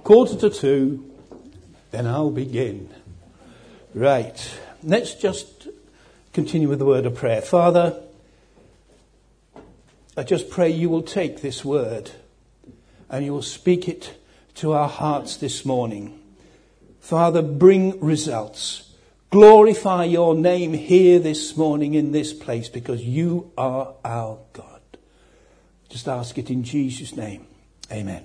1:45, then I'll begin. Right. Let's just continue with the word of prayer. Father, I just pray you will take this word and you will speak it to our hearts this morning. Father, bring results. Glorify your name here this morning in this place, because you are our God. Just ask it in Jesus' name. Amen.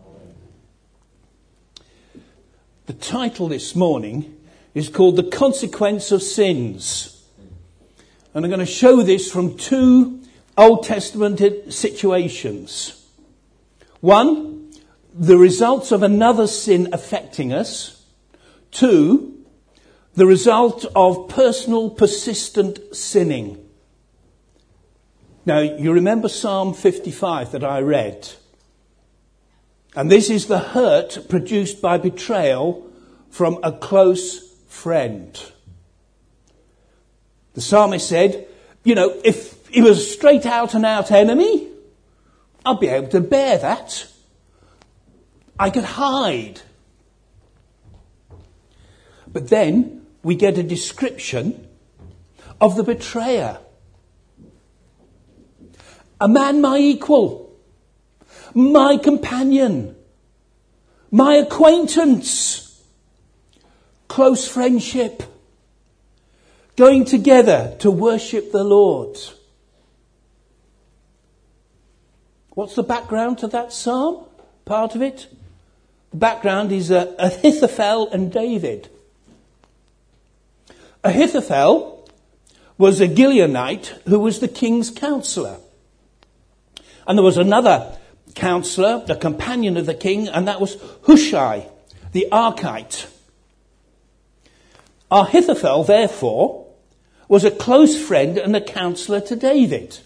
The title this morning is called The Consequence of Sins. And I'm going to show this from two Old Testament situations. One, the results of another sin affecting us. Two, the result of personal persistent sinning. Now, you remember Psalm 55 that I read. And this is the hurt produced by betrayal from a close friend. The psalmist said, if he was a straight out and out enemy, I'd be able to bear that. I could hide. But then we get a description of the betrayer. A man my equal, my companion, my acquaintance, close friendship, going together to worship the Lord. What's the background to that psalm? Part of it? The background is Ahithophel and David. Ahithophel was a Gileonite who was the king's counsellor. And there was another counsellor, the companion of the king, and that was Hushai, the Archite. Ahithophel, therefore, was a close friend and a counsellor to David.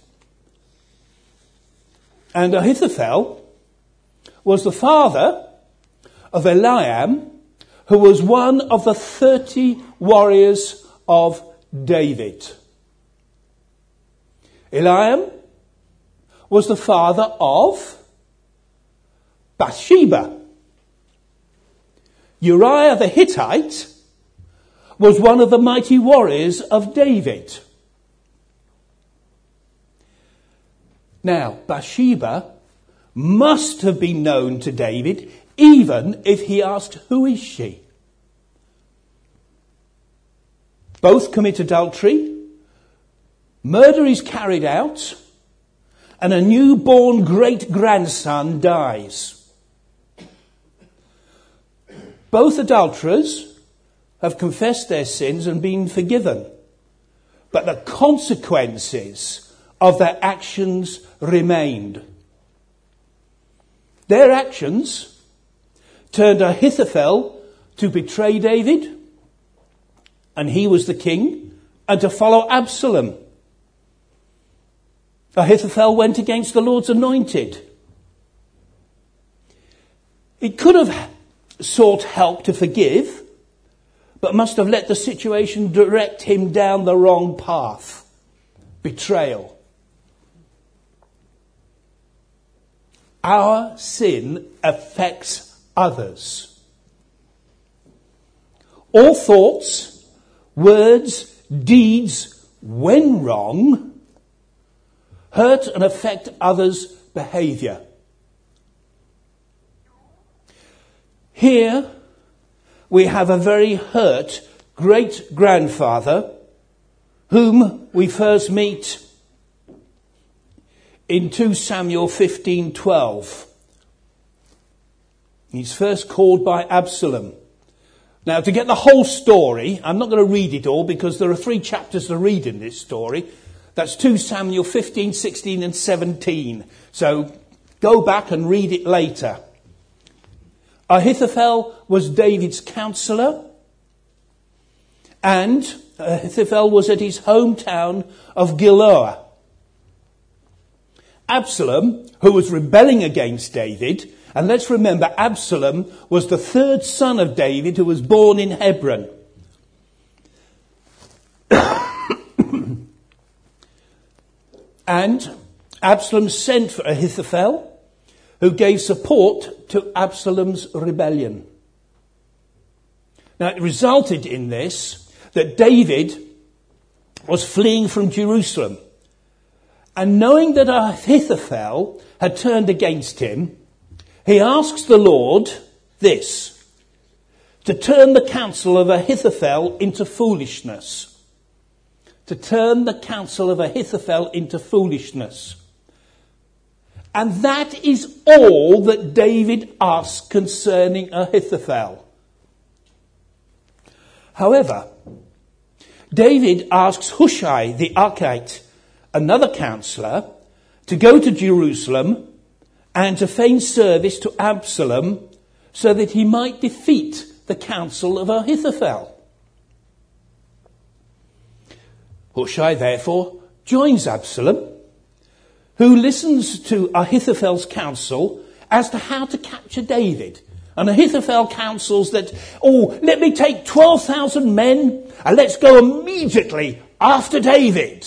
And Ahithophel was the father of Eliam, who was one of the 30 warriors of David. Eliam was the father of Bathsheba. Uriah the Hittite was one of the mighty warriors of David. Now, Bathsheba must have been known to David, even if he asked, who is she? Both commit adultery, murder is carried out, and a newborn great-grandson dies. Both adulterers have confessed their sins and been forgiven, but the consequences of their actions remained. Their actions turned Ahithophel to betray David, and he was the king, and to follow Absalom. Ahithophel went against the Lord's anointed. He could have sought help to forgive, but must have let the situation direct him down the wrong path. Betrayal. Our sin affects others. All thoughts, words, deeds, when wrong, hurt and affect others' behaviour. Here we have a very hurt great-grandfather whom we first meet in 2 Samuel 15:12. He's first called by Absalom. Now, to get the whole story, I'm not going to read it all because there are 3 chapters to read in this story. That's 2 Samuel 15, 16 and 17. So go back and read it later. Ahithophel was David's counsellor, and Ahithophel was at his hometown of Giloah. Absalom, who was rebelling against David, and let's remember Absalom was the 3rd son of David who was born in Hebron. And Absalom sent for Ahithophel who gave support to Absalom's rebellion. Now, it resulted in this, that David was fleeing from Jerusalem. And knowing that Ahithophel had turned against him, he asks the Lord this, to turn the counsel of Ahithophel into foolishness. To turn the counsel of Ahithophel into foolishness. And that is all that David asks concerning Ahithophel. However, David asks Hushai the Archite, another counsellor, to go to Jerusalem and to feign service to Absalom so that he might defeat the counsel of Ahithophel. Hushai therefore joins Absalom, who listens to Ahithophel's counsel as to how to capture David. And Ahithophel counsels that, let me take 12,000 men and let's go immediately after David.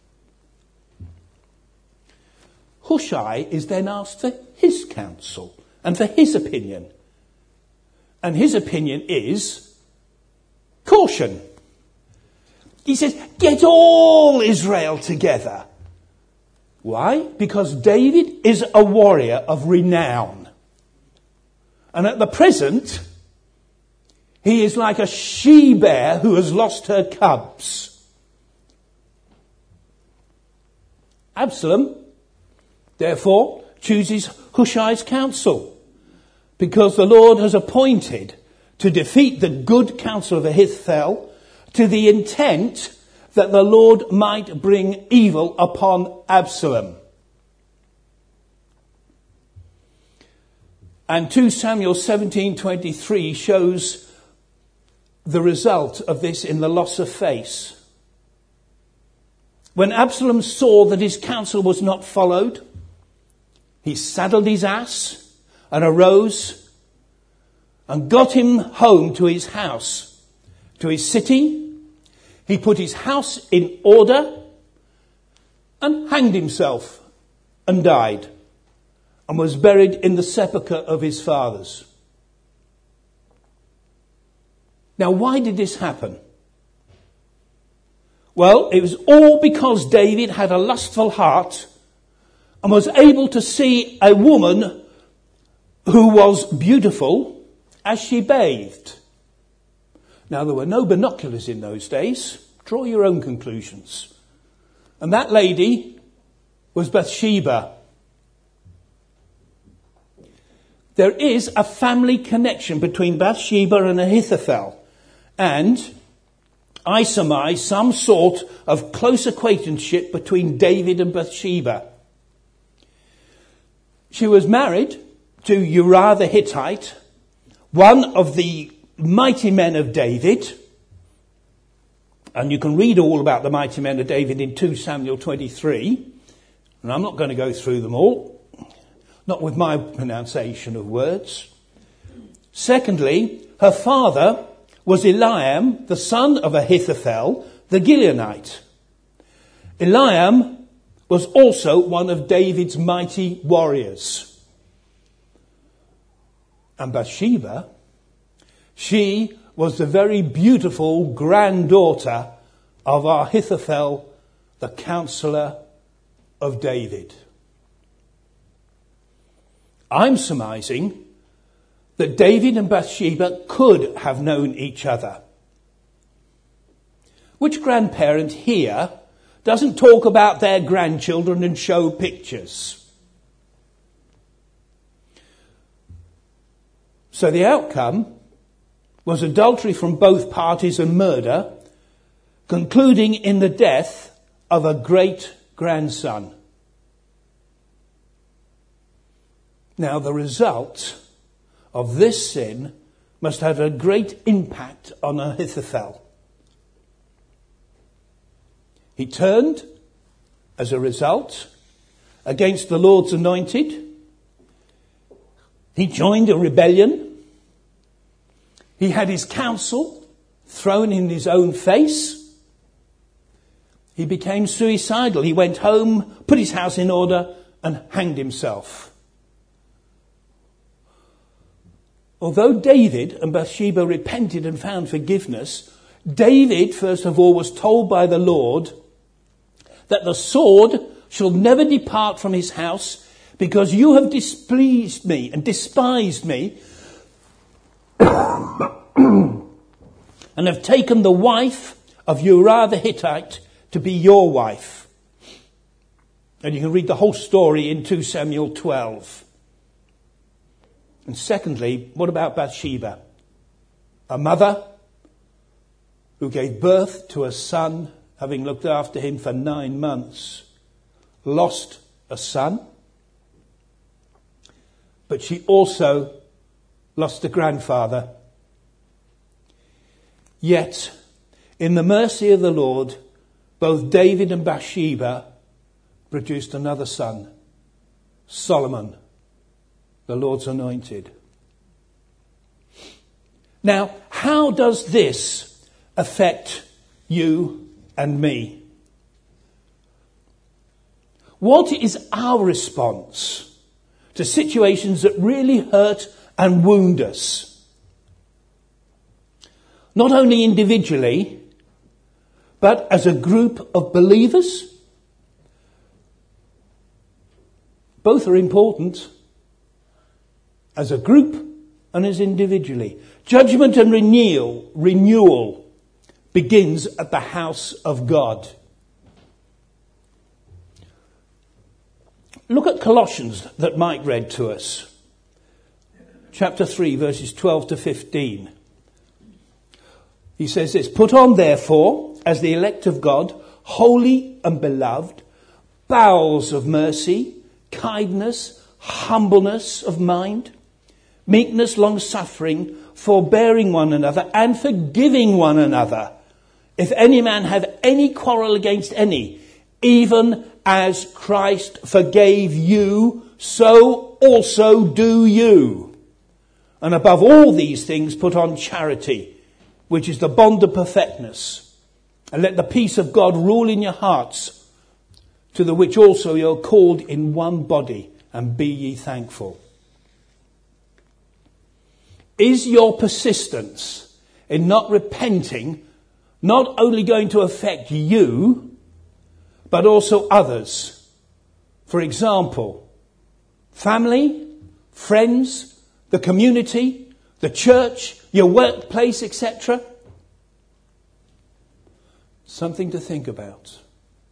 Hushai is then asked for his counsel and for his opinion. And his opinion is caution. He says, get all Israel together. Why? Because David is a warrior of renown. And at the present, he is like a she-bear who has lost her cubs. Absalom, therefore, chooses Hushai's counsel, because the Lord has appointed to defeat the good counsel of Ahithophel to the intent that the Lord might bring evil upon Absalom. And 2 Samuel 17:23 shows the result of this in the loss of face. When Absalom saw that his counsel was not followed, he saddled his ass and arose and got him home to his house, to his city. He put his house in order and hanged himself and died, and was buried in the sepulchre of his fathers. Now, why did this happen? Well, it was all because David had a lustful heart and was able to see a woman who was beautiful as she bathed. Now, there were no binoculars in those days. Draw your own conclusions. And that lady was Bathsheba. There is a family connection between Bathsheba and Ahithophel, and I surmise some sort of close acquaintanceship between David and Bathsheba. She was married to Uriah the Hittite, one of the mighty men of David, and you can read all about the mighty men of David in 2 Samuel 23, and I'm not going to go through them all. Not with my pronunciation of words. Secondly, her father was Eliam, the son of Ahithophel, the Gileonite. Eliam was also one of David's mighty warriors. And Bathsheba, she was the very beautiful granddaughter of Ahithophel, the counselor of David. I'm surmising that David and Bathsheba could have known each other. Which grandparent here doesn't talk about their grandchildren and show pictures? So the outcome was adultery from both parties and murder, concluding in the death of a great grandson. Now, the result of this sin must have a great impact on Ahithophel. He turned, as a result, against the Lord's anointed. He joined a rebellion. He had his counsel thrown in his own face. He became suicidal. He went home, put his house in order, and hanged himself. although David and Bathsheba repented and found forgiveness, David, first of all, was told by the Lord that the sword shall never depart from his house, because you have displeased me and despised me and have taken the wife of Uriah the Hittite to be your wife. And you can read the whole story in 2 Samuel 12. And secondly, what about Bathsheba? A mother who gave birth to a son, having looked after him for 9 months, lost a son, but she also lost a grandfather. Yet, in the mercy of the Lord, both David and Bathsheba produced another son, Solomon, the Lord's anointed. Now, how does this affect you and me? What is our response to situations that really hurt and wound us? Not only individually, but as a group of believers. Both are important, as a group and as individually. Judgment and renewal begins at the house of God. Look at Colossians that Mike read to us. Chapter 3, verses 12 to 15. He says this: "Put on, therefore, as the elect of God, holy and beloved, bowels of mercy, kindness, humbleness of mind, meekness, long-suffering, forbearing one another, and forgiving one another. If any man have any quarrel against any, even as Christ forgave you, so also do you. And above all these things put on charity, which is the bond of perfectness. And let the peace of God rule in your hearts, to the which also you are called in one body, and be ye thankful." Is your persistence in not repenting not only going to affect you, but also others? For example, family, friends, the community, the church, your workplace, etc. Something to think about.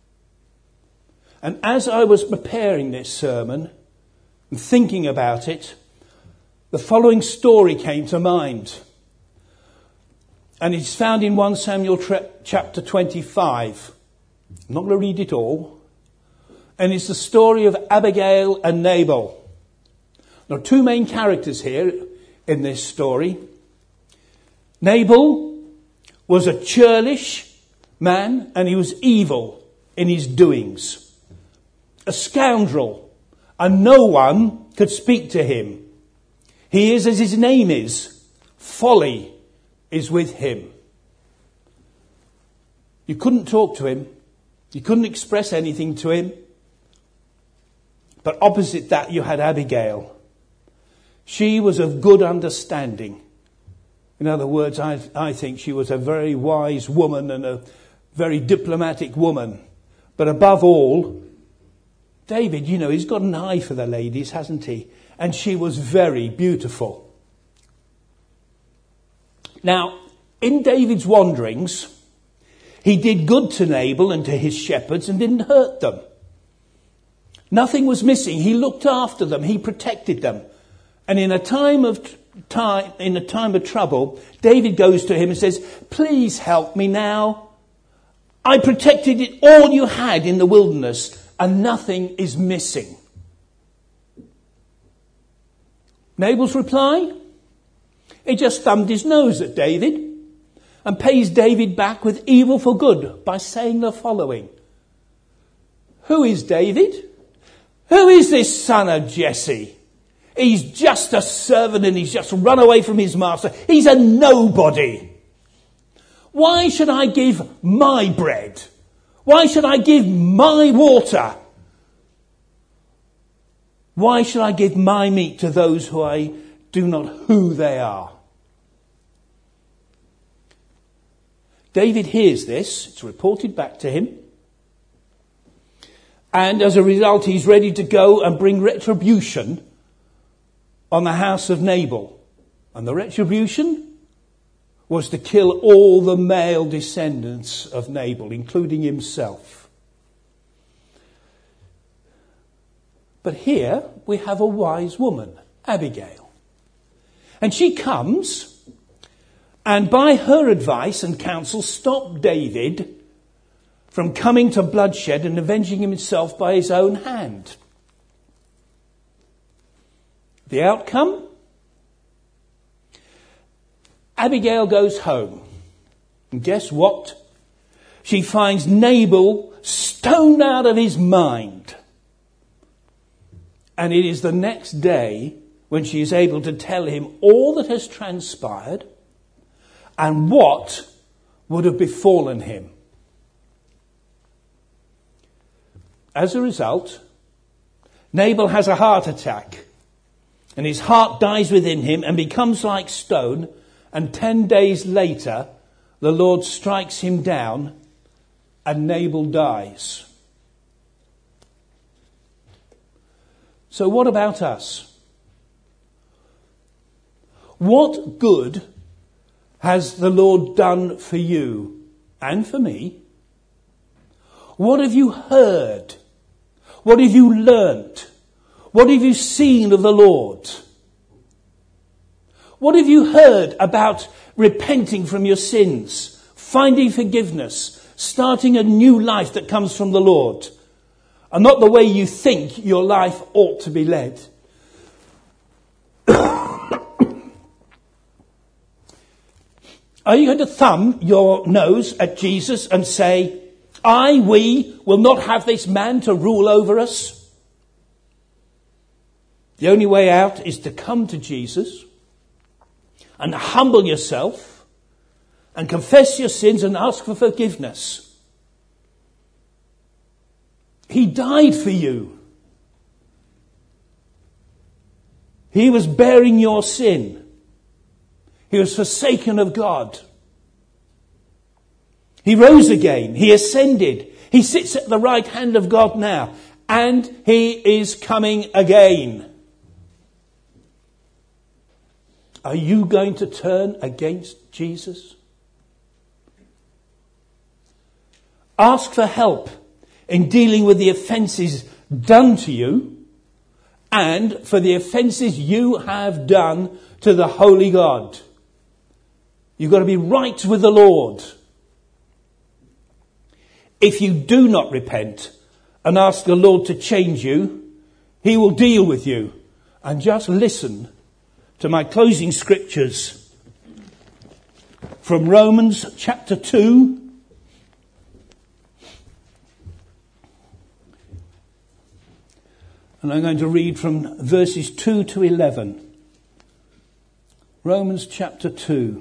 And as I was preparing this sermon and thinking about it, the following story came to mind. And it's found in 1 Samuel chapter 25. I'm not going to read it all. And it's the story of Abigail and Nabal. There are two main characters here in this story. Nabal was a churlish man, and he was evil in his doings. A scoundrel, and no one could speak to him. He is as his name is. Folly is with him. You couldn't talk to him. You couldn't express anything to him. But opposite that you had Abigail. She was of good understanding. In other words, I think she was a very wise woman and a very diplomatic woman. But above all, David, he's got an eye for the ladies, hasn't he? And she was very beautiful. Now, in David's wanderings, he did good to Nabal and to his shepherds and didn't hurt them. Nothing was missing. He looked after them. He protected them. And in a time of trouble, David goes to him and says, "Please help me now. I protected it all you had in the wilderness, and nothing is missing." Nabal's reply? He just thumbed his nose at David and pays David back with evil for good by saying the following: "Who is David? Who is this son of Jesse? He's just a servant and he's just run away from his master. He's a nobody. Why should I give my bread? Why should I give my water? Why should I give my meat to those who I do not who they are. David hears this. It's reported back to him. And as a result, he's ready to go and bring retribution on the house of Nabal. And the retribution was to kill all the male descendants of Nabal, including himself. But here we have a wise woman, Abigail. And she comes and by her advice and counsel stopped David from coming to bloodshed and avenging himself by his own hand. The outcome? Abigail goes home. And guess what? She finds Nabal stoned out of his mind. And it is the next day when she is able to tell him all that has transpired and what would have befallen him. As a result, Nabal has a heart attack, and his heart dies within him and becomes like stone, and 10 days later, the Lord strikes him down, and Nabal dies. So what about us? What good has the Lord done for you and for me? What have you heard? What have you learnt? What have you seen of the Lord? What have you heard about repenting from your sins, finding forgiveness, starting a new life that comes from the Lord, and not the way you think your life ought to be led? Are you going to thumb your nose at Jesus and say, we will not have this man to rule over us? The only way out is to come to Jesus and humble yourself and confess your sins and ask for forgiveness. He died for you. He was bearing your sin. He was forsaken of God. He rose again. He ascended. He sits at the right hand of God now. And he is coming again. Are you going to turn against Jesus? Ask for help in dealing with the offences done to you and for the offences you have done to the Holy God. You've got to be right with the Lord. If you do not repent and ask the Lord to change you, he will deal with you. And just listen to my closing scriptures from Romans chapter 2. And I'm going to read from verses 2 to 11. Romans chapter 2.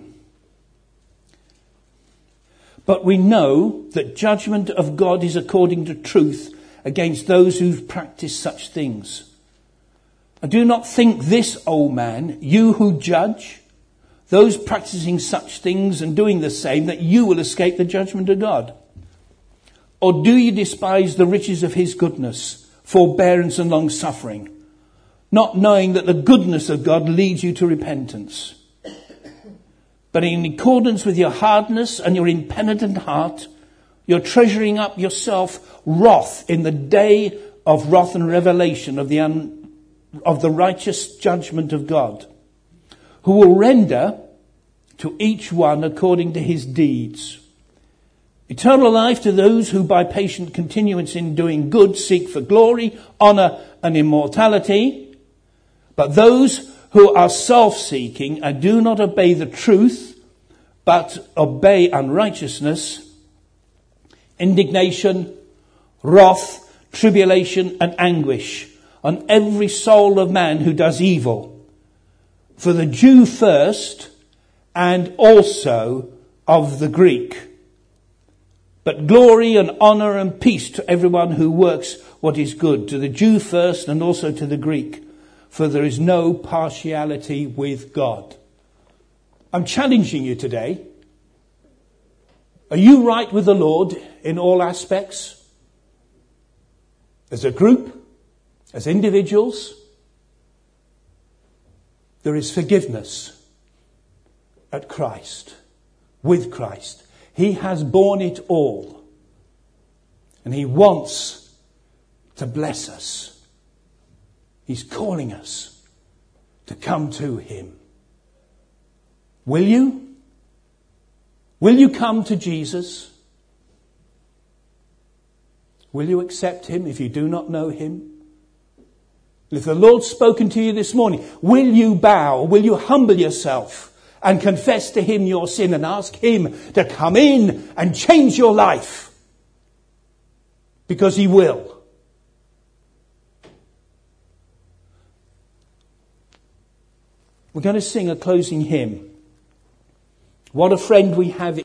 But we know that judgment of God is according to truth against those who practice such things. And do not think this, O man, you who judge, those practicing such things and doing the same, that you will escape the judgment of God. Or do you despise the riches of his goodness, forbearance and long suffering, not knowing that the goodness of God leads you to repentance? But in accordance with your hardness and your impenitent heart, you're treasuring up yourself wrath in the day of wrath and revelation of the righteous judgment of God, who will render to each one according to his deeds. Eternal life to those who by patient continuance in doing good seek for glory, honour and immortality. But those who are self-seeking and do not obey the truth, but obey unrighteousness, indignation, wrath, tribulation and anguish on every soul of man who does evil, for the Jew first and also of the Greek. But glory and honour and peace to everyone who works what is good, to the Jew first and also to the Greek. for there is no partiality with God. I'm challenging you today. Are you right with the Lord in all aspects? As a group, as individuals, there is forgiveness at Christ, with Christ. He has borne it all. And he wants to bless us. He's calling us to come to him. Will you? Will you come to Jesus? Will you accept him if you do not know him? If the Lord's spoken to you this morning, will you bow? Will you humble yourself and confess to him your sin and ask him to come in and change your life? Because he will. We're going to sing a closing hymn. What a friend we have